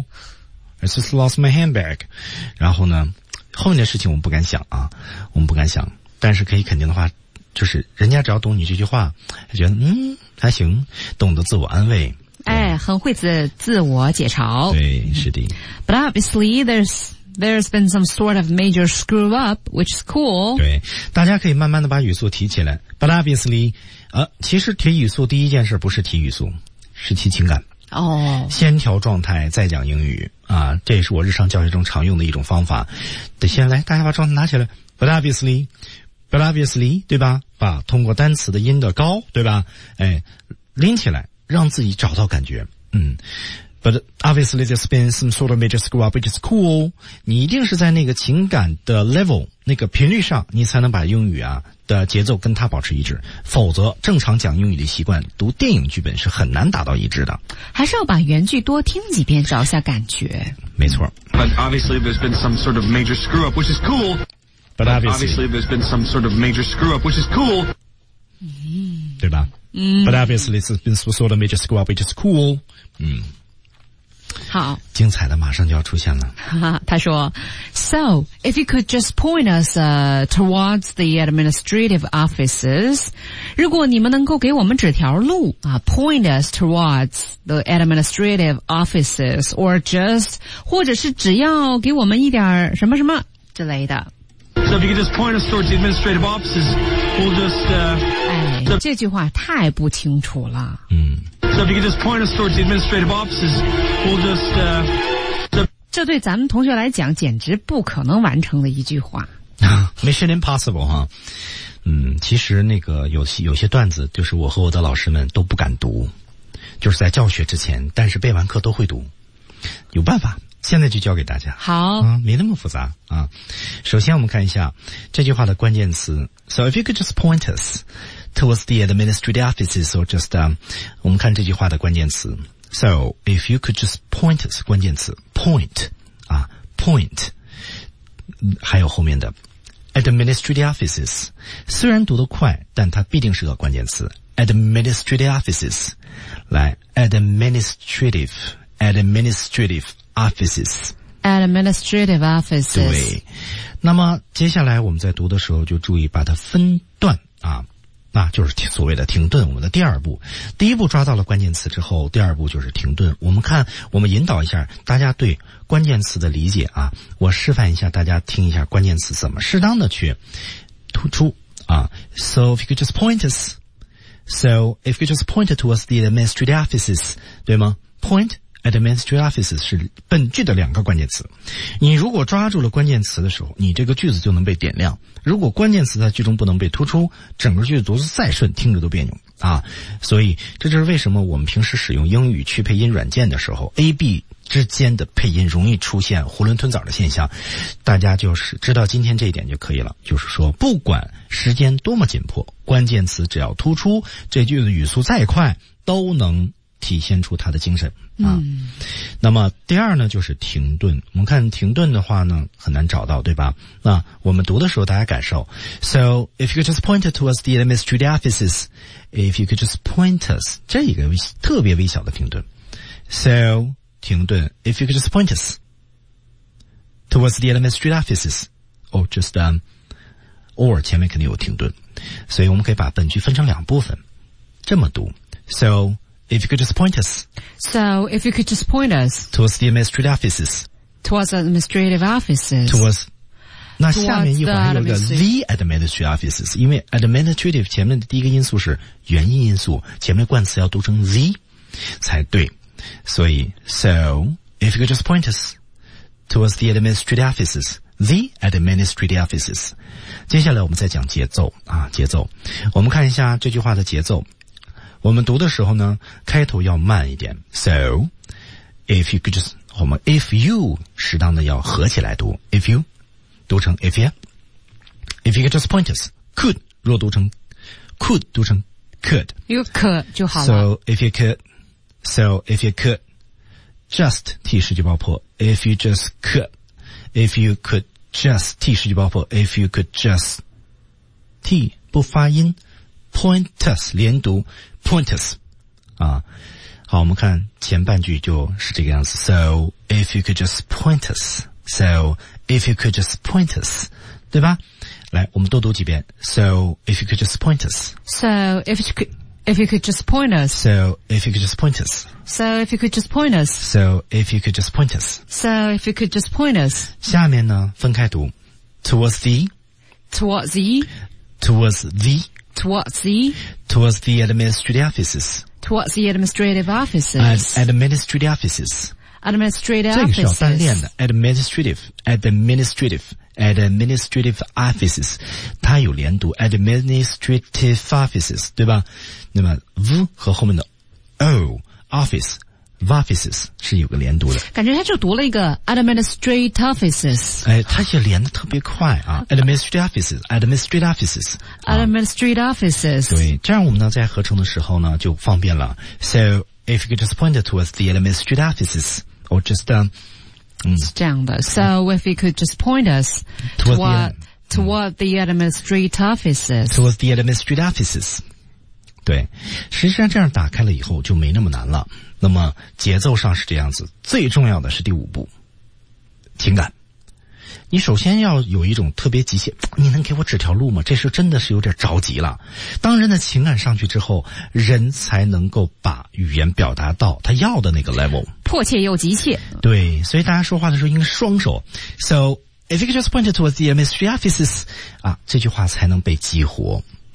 I just lost my handbag. 然后呢，后面的事情我们不敢想啊，我们不敢想，但是可以肯定的话，就是人家只要懂你这句话，觉得嗯还行，懂得自我安慰。 哎，很会自自我解嘲。 对，是的。 But obviously there's there's been some sort of major screw up, which is cool. 对，大家可以慢慢的把语速提起来。But obviously， 呃，其实提语速第一件事不是提语速，是提情感。 哦。 先调状态，再讲英语啊，这也是我日常教学中常用的一种方法。得先来，大家把状态拿起来。But obviously，But obviously， 对吧？把通过单词的音的高，对吧？哎，拎起来。让自己找到感觉，嗯 ，But obviously there's been some sort of major screw up, which is cool. 你一定是在那个情感的 level 那个频率上，你才能把英语啊的节奏跟它保持一致，否则正常讲英语的习惯，读电影剧本是很难达到一致的。 还是要把原句多听几遍，找一下感觉。 没错。 But obviously there's been some sort of major screw up, which is cool. But obviously, obviously there's been some sort of major screw up, which is cool. 嗯，对吧？ 嗯 But obviously it's been some sort of major screw up, which is cool. 嗯， 好， 精彩的马上就要出现了。 他说 ，So if you could just point us uh, towards the administrative offices， 如果你们能够给我们指条路啊 ，point us towards the administrative offices, or just 或者是只要给我们一点什么什么之类的。 So if you could just point us towards the administrative offices, we'll just, uh... 哎，这句话太不清楚了。 嗯。 So So if you could just point us towards the administrative offices, we'll just, uh... 这对咱们同学来讲简直不可能完成的一句话。 Mission impossible 哈。嗯，其实那个有有些段子，就是我和我的老师们都不敢读，就是在教学之前，但是背完课都会读。有办法，现在就教给大家。 好， 啊，没那么复杂啊。首先我们看一下这句话的关键词。So if you could just point us towards the administrative offices, or just um, 我们看这句话的关键词。So if you could just point us 关键词 point 啊 point， 还有后面的 administrative offices， 虽然读得快，但它必定是个关键词 administrative offices。来 administrative administrative offices administrative offices。 对，那么接下来我们在读的时候就注意把它分段啊，那就是所谓的停顿。我们的第二步，第一步抓到了关键词之后，第二步就是停顿。我们看，我们引导一下大家对关键词的理解啊，我示范一下，大家听一下关键词怎么适当的去突出啊。So if you could just point us, so if you could just point towards the administrative offices， 对吗 ？Point administrative offices 是本句的两个关键词。你如果抓住了关键词的时候，你这个句子就能被点亮。如果关键词在句中不能被突出，整个句子读得再顺，听着都别扭啊。所以这就是为什么我们平时使用英语去配音软件的时候 ，A B 之间的配音容易出现囫囵吞枣的现象。大家就是知道今天这一点就可以了。就是说，不管时间多么紧迫，关键词只要突出，这句子语速再快，都能体现出他的精神啊。 嗯， 那么第二呢，就是停顿。我们看停顿的话呢，很难找到，对吧？那我们读的时候，大家感受。So if you could just point towards the administrative offices, if you could just point us， 这一个特别微小的停顿。So 停顿 ，if you could just point us towards the administrative offices, or just um, or 前面肯定有停顿，所以我们可以把本句分成两部分，这么读。So if you could just point us. So if you could just point us towards the administrative offices. Towards administrative offices. Towards. 那下面一会儿还有个 the administrative offices， 因为 administrative 前面的第一个因素是元音因素，前面冠词要读成 the 才对。所以 so if you could just point us towards the administrative offices, the administrative offices. 接下来我们再讲节奏啊，节奏。我们看一下这句话的节奏。我们读的时候呢，开头要慢一点。So, if you could just， 我们 if you 适当的要合起来读。If you 读成 if you，if you could just point us could 若读成 could 读成 could。 You could 就好了。 So if you could, so if you could just T 失去爆破。If you just could, if you could just T 失去爆破。If you could just T 不发音。Point us 连读 point us 啊，好，我们看前半句就是这个样子。So if you could just point us, so if you could just point us， 对吧？来，我们多读几遍。So if you could just point us. So if you could, if you could just point us. So if you could just point us. So if you could just point us. So if you could just point us. So if you could just point us. 下面呢，分开讀 towards the, towards the, towards the, towards the, towards the administrative offices, towards the administrative offices, Ad, administrative offices, administrative 这个是要单练 offices. 的 administrative, administrative, administrative offices， 它有连读 administrative offices， 对吧？那么 v 和后面的 o office。offices 是有个连读的， 感觉他就读了一个 administrative offices， 哎，它也连得特别快啊 ，administrative offices，administrative offices，administrative offices， 对，这样我们呢在合成的时候呢就方便了。So if you could just point towards the administrative offices, or just um， 嗯， 是这样的。So if you could just point us toward toward the administrative offices, towards the administrative offices。对，实际上这样打开了以后就没那么难了。那么节奏上是这样子，最重要的是第五步，情感。你首先要有一种特别急切，你能给我指条路吗？这时候真的是有点着急了。当人的情感上去之后，人才能够把语言表达到他要的那个 level， 迫切又急切。 对，所以大家说话的时候应该双手。So if you could just point towards the administrative offices， 啊，这句话才能被激活。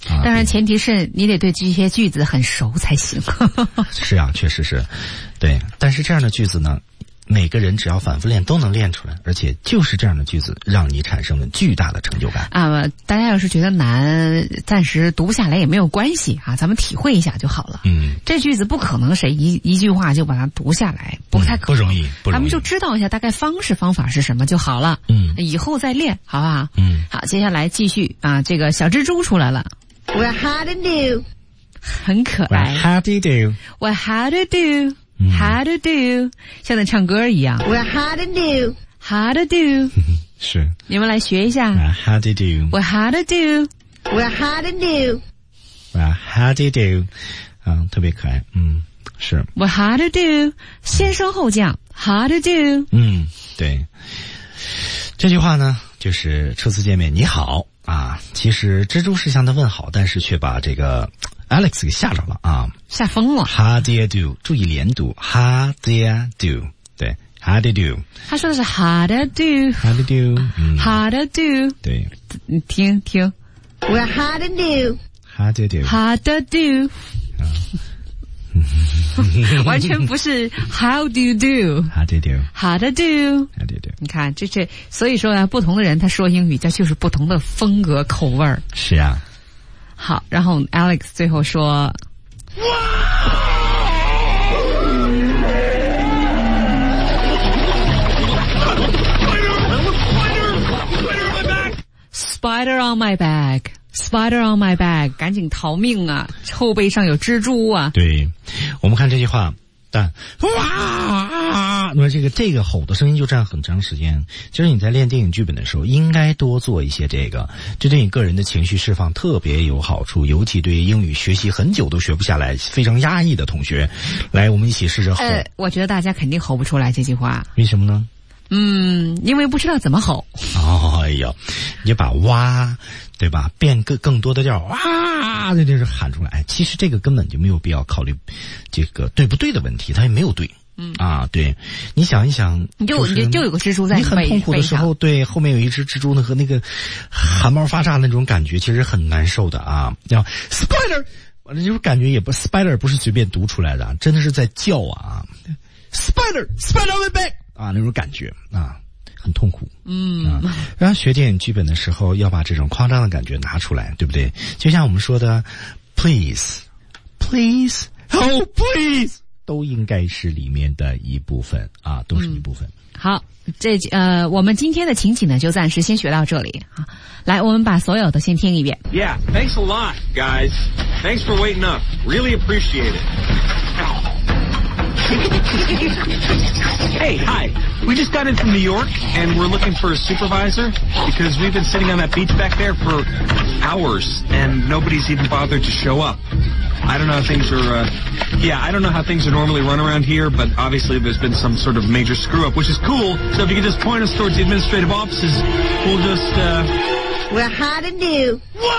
啊。 当然，前提是你得对这些句子很熟才行。 是啊，确实是，对。但是这样的句子呢，每个人只要反复练都能练出来，而且就是这样的句子让你产生了巨大的成就感啊！大家要是觉得难，暂时读不下来也没有关系啊，咱们体会一下就好了。 嗯， 这句子不可能谁一一句话就把它读下来，不太可能， 嗯、不容易，不容易。 咱们就知道一下大概方式方法是什么就好了。 嗯， 以后再练，好不好？ 嗯， 好，接下来继续啊，这个小蜘蛛出来了。 Well, how to do？ 很可爱。 Well, how do you do? Well, how to do?How to do， 像在唱歌一样。 Well, how to do? How to do， 是。 你们来学一下。 Well, how to do? Well, how to do? Well, how to do? Well, how to do? 嗯，特别可爱。嗯，是。 Well, how to do？ 先升后降。How to do？ 嗯，对。这句话呢，就是初次见面你好啊。其实蜘蛛是向他问好，但是却把这个Alex 给吓着了啊， 吓疯了。 How do you do？ 注意连读 How do you do？ 对 How do you do？ 他说的是 How to do How do you do？ 嗯 How to do？ 对， 你听听 Well, how to do? How do you do？ How to do？ 完全不是 How do you do？ How do you do？ How to do？ How do you do？ 你看这这，所以说啊，不同的人他说英语，这就是不同的风格口味儿。 是呀。 好，然后 Alex 最后说 Spider on my back Spider on my back 赶紧逃命啊，后背上有蜘蛛啊。 对，我们看这句话，但哇，那么这个这个吼的声音就占很长时间。其实你在练电影剧本的时候，应该多做一些这个，这对你个人的情绪释放特别有好处，尤其对英语学习很久都学不下来、非常压抑的同学，来，我们一起试着吼。 呃，我觉得大家肯定吼不出来这句话。 为什么呢？ 嗯，因为不知道怎么吼。 哦，哎呀，你就把哇，对吧？变更更多的调哇，这就是喊出来。哎，其实这个根本就没有必要考虑这个对不对的问题，它也没有对。嗯啊，对，你想一想， 你就你就就有个蜘蛛在你很痛苦的时候，对，后面有一只蜘蛛呢，和那个汗毛发炸那种感觉，其实很难受的啊。叫 spider， 完了就是感觉也不 spider 不是随便读出来的，真的是在叫啊 ，spider spider on my back 啊，那种感觉啊。很痛苦， 嗯， 啊，然后学电影剧本的时候要把这种夸张的感觉拿出来，对不对？就像我们说的 ，please, please, oh please， 都应该是里面的一部分啊，都是一部分。 嗯、好，这呃，我们今天的情景呢，就暂时先学到这里啊。来，我们把所有的先听一遍。 Yeah, thanks a lot, guys. Thanks for waiting up. Really appreciate it. Hey, hi. We just got in from New York, and we're looking for a supervisor because we've been sitting on that beach back there for hours, and nobody's even bothered to show up. I don't know how things are, uh, yeah, I don't know how things are normally run around here, but obviously there's been some sort of major screw-up, which is cool. So if you could just point us towards the administrative offices, we'll just, uh... Well, how to do?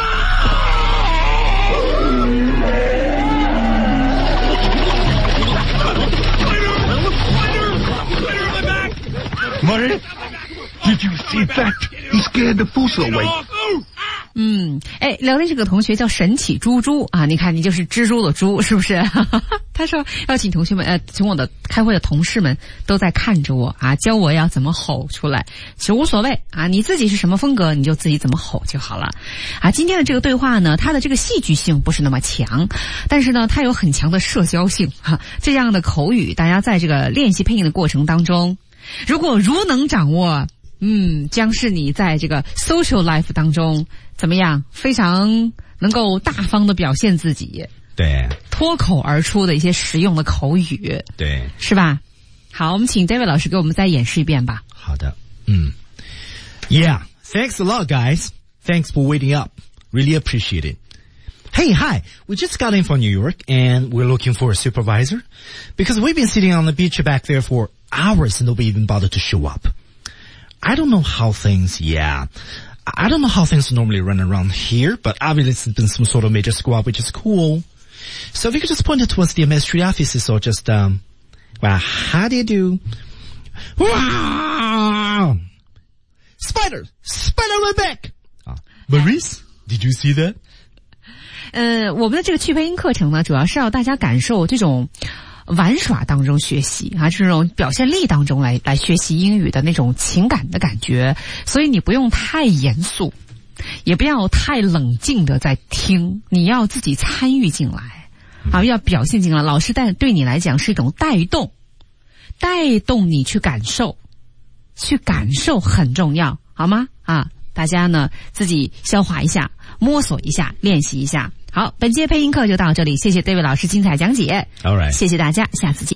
Murray, did you see that? He scared the foos away. 嗯，哎，聊天这个同学叫神奇猪猪啊，你看你就是蜘蛛的猪，是不是？他说要请同学们，呃，请我的开会的同事们都在看着我啊，教我要怎么吼出来。其实无所谓啊，你自己是什么风格，你就自己怎么吼就好了。啊，今天的这个对话呢，它的这个戏剧性不是那么强，但是呢，它有很强的社交性哈、啊。这样的口语，大家在这个练习配音的过程当中，如果如能掌握。嗯，将是你在这个 social life 当中怎么样？非常能够大方的表现自己， 对， 脱口而出的一些实用的口语， 对， 是吧？好，我们请 David 老师给我们再演示一遍吧。 好的，嗯 ，Yeah, thanks a lot, guys. Thanks for waiting up. Really appreciate it. Hey, hi. We just got in from New York, and we're looking for a supervisor because we've been sitting on the beach back there for hours, and nobody even bothered to show up.I don't know how things, yeah. I don't know how things normally run around here, but obviously it's been some sort of major screw-up, which is cool. So if you could just point it towards the administrative offices or just, um, well, how do you do? Wow! Spider! Spider on my back! Uh, Maurice, did you see that? 呃，我们的这个趣配音课程呢，主要是要大家感受这种玩耍当中学习啊，这种表现力当中来来学习英语的那种情感的感觉，所以你不用太严肃，也不要太冷静的在听，你要自己参与进来啊，要表现进来。老师带对你来讲是一种带动，带动你去感受，去感受很重要，好吗？啊，大家呢自己消化一下，摸索一下，练习一下。好，本节配音课就到这里，谢谢 David 老师精彩讲解。 All right， 谢谢大家，下次见。